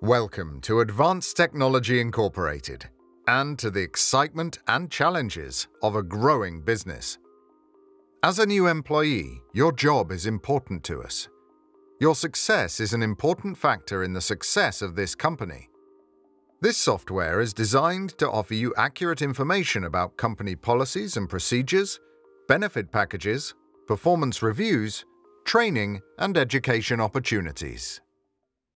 Welcome to Advanced Technology Incorporated and to the excitement and challenges of a growing business. As a new employee, your job is important to us. Your success is an important factor in the success of this company. This software is designed to offer you accurate information about company policies and procedures, benefit packages, performance reviews, training, and education opportunities.